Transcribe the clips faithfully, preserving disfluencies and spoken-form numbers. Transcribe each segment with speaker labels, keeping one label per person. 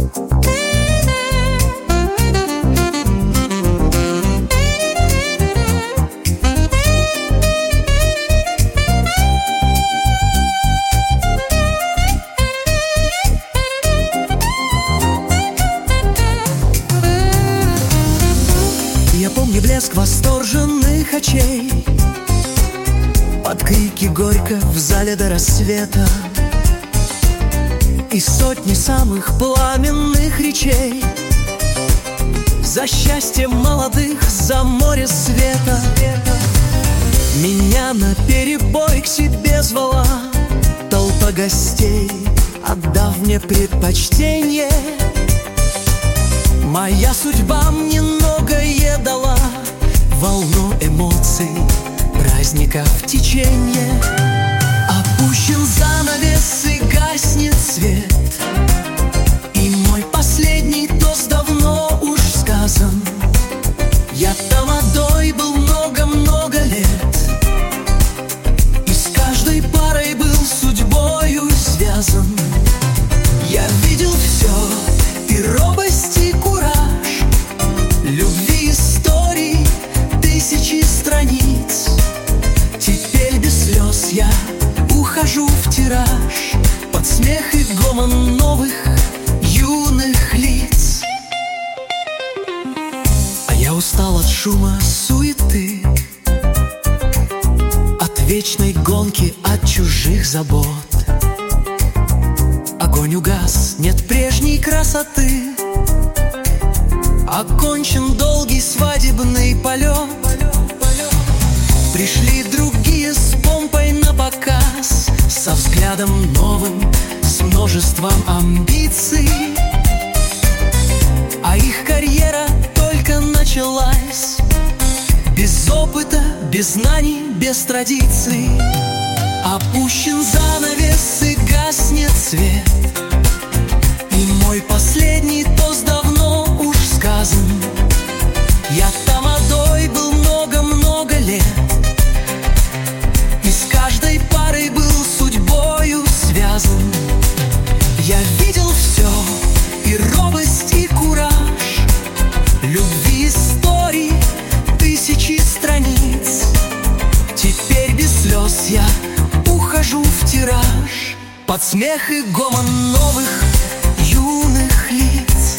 Speaker 1: Я помню блеск восторженных очей под крики горько в зале до рассвета и сотни самых пламенных речей за счастье молодых, за море света. Меня наперебой к себе звала толпа гостей, отдав мне предпочтение. Моя судьба мне многое дала, волну эмоций, праздника в течение. Опущен занавес и гаснет свет, и мой последний тост давно уж сказан. Я тамадой был много-много лет, и с каждой парой был судьбою связан. Я видел все, и робость, и кураж, любви, историй, тысячи страниц. Теперь без слез я ухожу в тираж под смех и гомон новых юных лиц. А я устал от шума суеты, от вечной гонки, от чужих забот. Огонь угас, нет прежней красоты, окончен долгий свадебный полет. Пришли другие с помпой на показ, со взглядом новым, с множеством амбиций. А их карьера только началась, без опыта, без знаний, без традиций. Опущен занавес и гаснет свет, и мой последний тост давно уж сказан. Я тамадой был много-много лет, и с каждой парой был судьбою связан. Я видел все, и робость, и кураж, любви, историй, тысячи страниц. Теперь без слез я ухожу в тираж под смех и гомон новых юных лиц.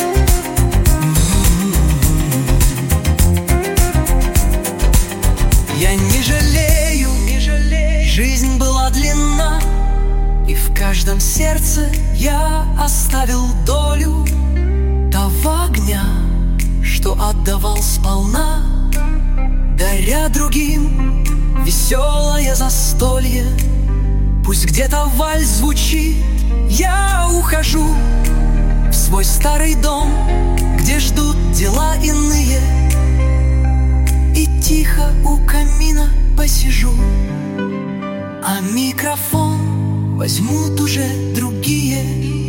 Speaker 1: Я не жалею, не жалею, жизнь была длинна, и в каждом сердце я оставил долю того огня, что отдавал сполна, даря другим веселое застолье. Пусть где-то вальс звучит, я ухожу в свой старый дом, где ждут дела иные, и тихо у камина посижу, а микрофон возьмут уже другие.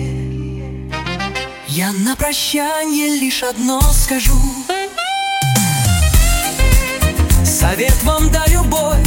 Speaker 1: Я на прощанье лишь одно скажу: совет вам да любовь,